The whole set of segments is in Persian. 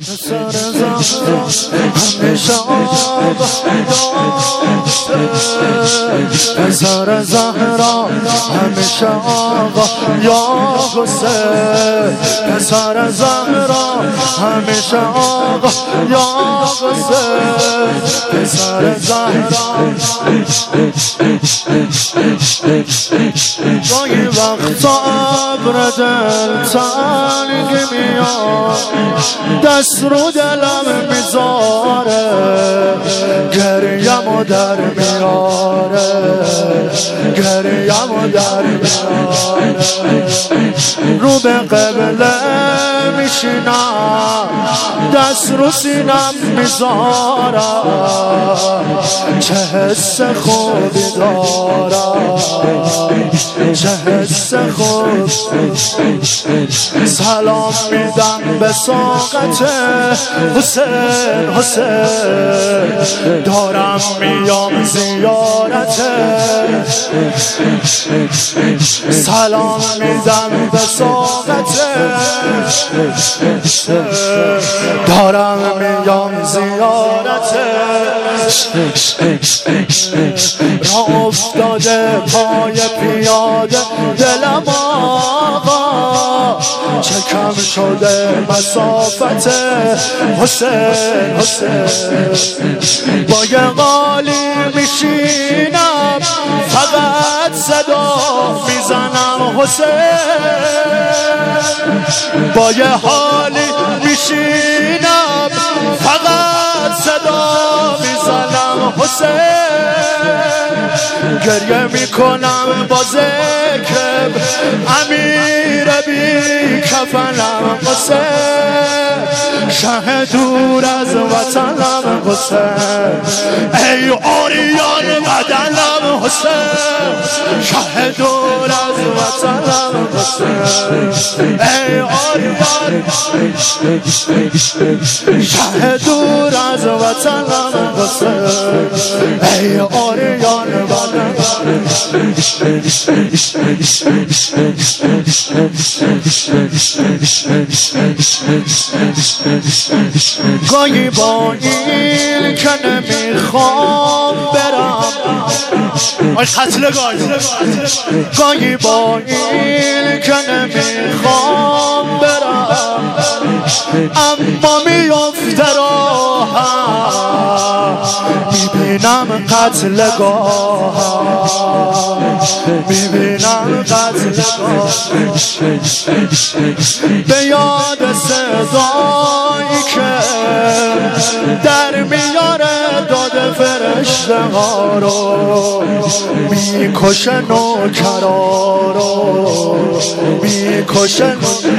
پسر زهرا همیشه آقا پسر زهرا همیشه آقا یا حسین پسر زهرا همیشه آقا یا حسین پسر زهرا گاهی وقتا ابر دل تنگ میاد دست رو دلم میذاره گریه‌مو در میاره گریه‌مو در میاره رو به قبله میشینم دست رو سینم میذارم چه حس خوبی دارم چه حس خوب سلام میدم به ساقت حسین حسین دارم میام زیارت سلام میدم به ساقت دارم میام زیارت را افتاده پای پیاده دلم آقا چه کم شده مسافت حسین حسین با یه قالی میشینم فقط صدا میزنم حسین با یه حالی میشینم فقط صدا میزنم حسین گریه میکنم با ذکر امیر بی کفنم حسین شه دور از وطنم حسین ای اوریان بدنم حسین شه دور از وطنم حسین ای اوریان شه دور از وطنم حسین ای اوریان بدنم گاهی با این که نمیخوام برم آی قتل گاهی با این که نمیخوام برم اما میفته راهم میبینم قتلگاه میبینم قتلگاه به یاد صدایی که در میاره داده فرشته ها رو میکشه نوکرا رو میکشه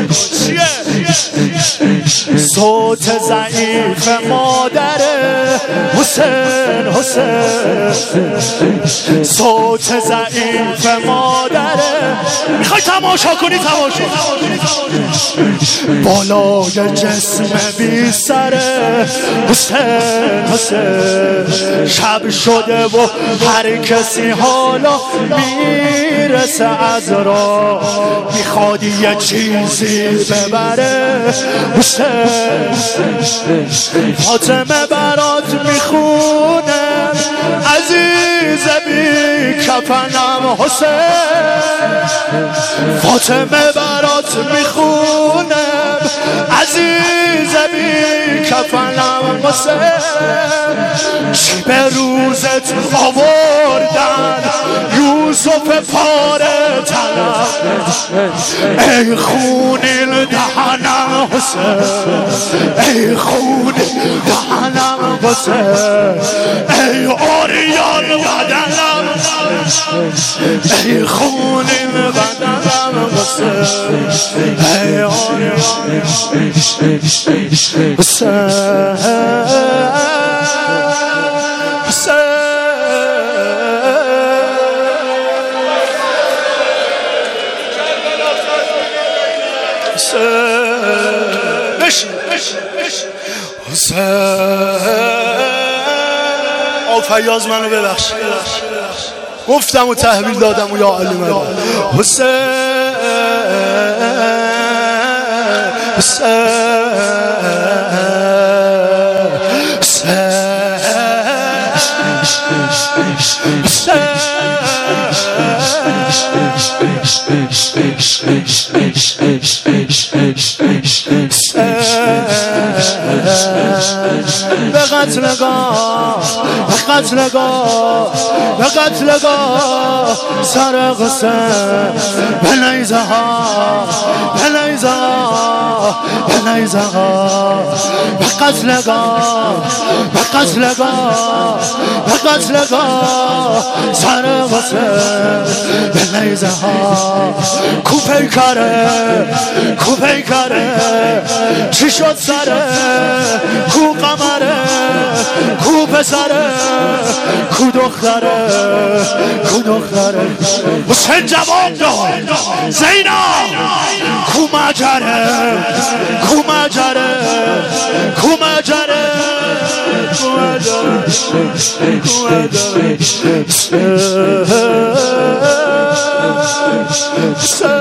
صوت ضعیف مادر حسین حسین صوت ضعیف مادر میخوای تماشا کنی تماشا بالای جسم بی سره حسین حسین شب شده و هر کسی حالا میرسه از را میخواد یه چیزی ببره حسین فاطمه برات میخونه عزیز بی کفنم حسین فاطمه برات میخونه عزیز بی کفنم حسین چی به روزت آوردن یوسف پاره تنم ای خونین دهنم حسین ای خونین دهنم حسین ای اوریان بدنم ای خونین بدنم حسین ای اوریان فیاض منو ببخش گفتم و تحویل دادم و یا علی مدد حسین به قتلگاه به قتلگاه به قتلگاه سر قصه به نیزه ها به نیزه ها به نیزه ها به قتلگاه به قتلگاه به قتلگاه سر قصه به نیزه ها کو پیکره کو پیکره چی شد سره کو قمره کو پسره کو دختره کو دختره حسین جواب داد زینا کو مجره کو مجره کو مجره کو مجره کو مجره